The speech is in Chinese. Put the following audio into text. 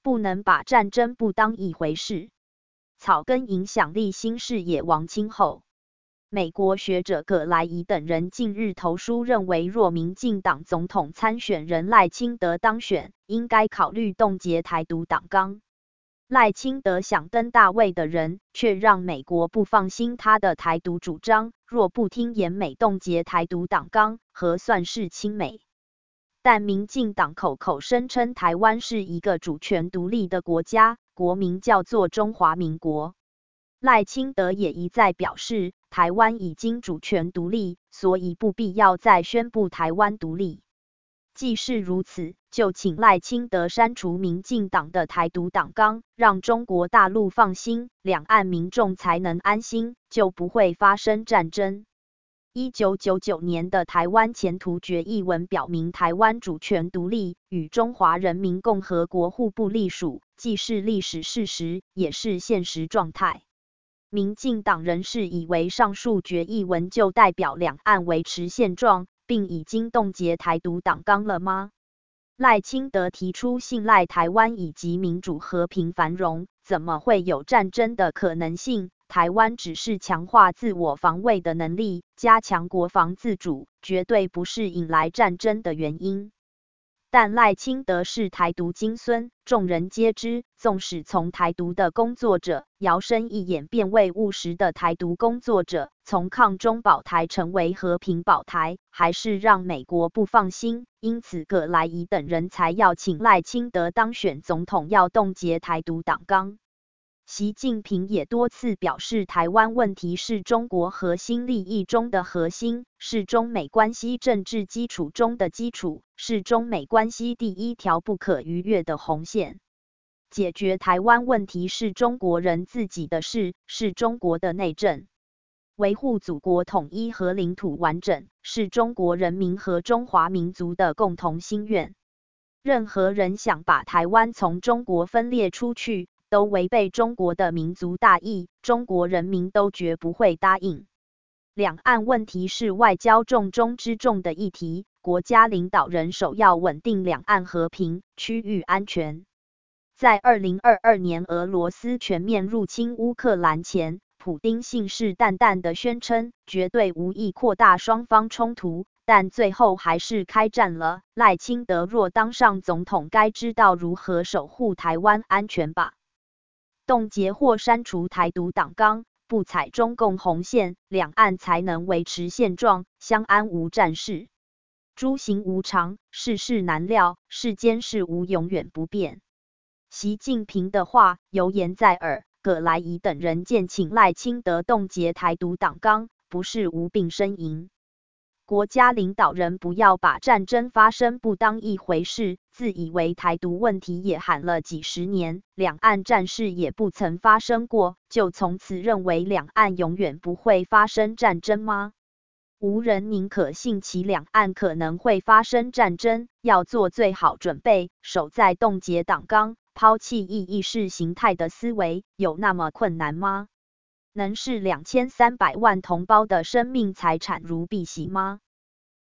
不能把战争不当一回事。草根影响力新视野王清后。美国学者葛莱仪等人近日投书认为，若民进党总统参选人赖清德当选，应该考虑冻结台独党纲。赖清德想登大位的人，却让美国不放心他的台独主张，若不听言美冻结台独党纲，何算是亲美？但民进党口口声称台湾是一个主权独立的国家，国名叫做中华民国。赖清德也一再表示，台湾已经主权独立，所以不必要再宣布台湾独立。既是如此，就请赖清德删除民进党的台独党纲，让中国大陆放心，两岸民众才能安心，就不会发生战争。1999年的台湾前途决议文表明，台湾主权独立，与中华人民共和国互不隶属，既是历史事实，也是现实状态。民进党人士以为上述决议文就代表两岸维持现状，并已经冻结台独党纲了吗？赖清德提出信赖台湾以及民主和平繁荣，怎么会有战争的可能性？台湾只是强化自我防卫的能力，加强国防自主，绝对不是引来战争的原因。但赖清德是台独金孙，众人皆知，纵使从台独的工作者摇身一眼变为务实的台独工作者，从抗中保台成为和平保台，还是让美国不放心。因此葛莱仪等人才要请赖清德当选总统，要冻结台独党纲。习近平也多次表示，台湾问题是中国核心利益中的核心，是中美关系政治基础中的基础，是中美关系第一条不可逾越的红线。解决台湾问题是中国人自己的事，是中国的内政。维护祖国统一和领土完整，是中国人民和中华民族的共同心愿。任何人想把台湾从中国分裂出去，都违背中国的民族大义，中国人民都绝不会答应。两岸问题是外交重中之重的议题，国家领导人首要稳定两岸和平、区域安全。在2022年俄罗斯全面入侵乌克兰前，普丁信誓旦旦地宣称绝对无意扩大双方冲突，但最后还是开战了。赖清德若当上总统，该知道如何守护台湾安全吧。冻结或删除台独党纲，不踩中共红线，两岸才能维持现状，相安无战事。诸行无常，世事难料，世间事物永远不变。习近平的话犹言在耳，葛莱仪等人建请赖清德冻结台独党纲，不是无病呻吟。国家领导人不要把战争发生不当一回事，自以为台独问题也喊了几十年，两岸战事也不曾发生过，就从此认为两岸永远不会发生战争吗？无人宁可信其两岸可能会发生战争，要做最好准备，守在冻结党纲，抛弃意识形态的思维，有那么困难吗？能视2300万同胞的生命财产如敝屣吗？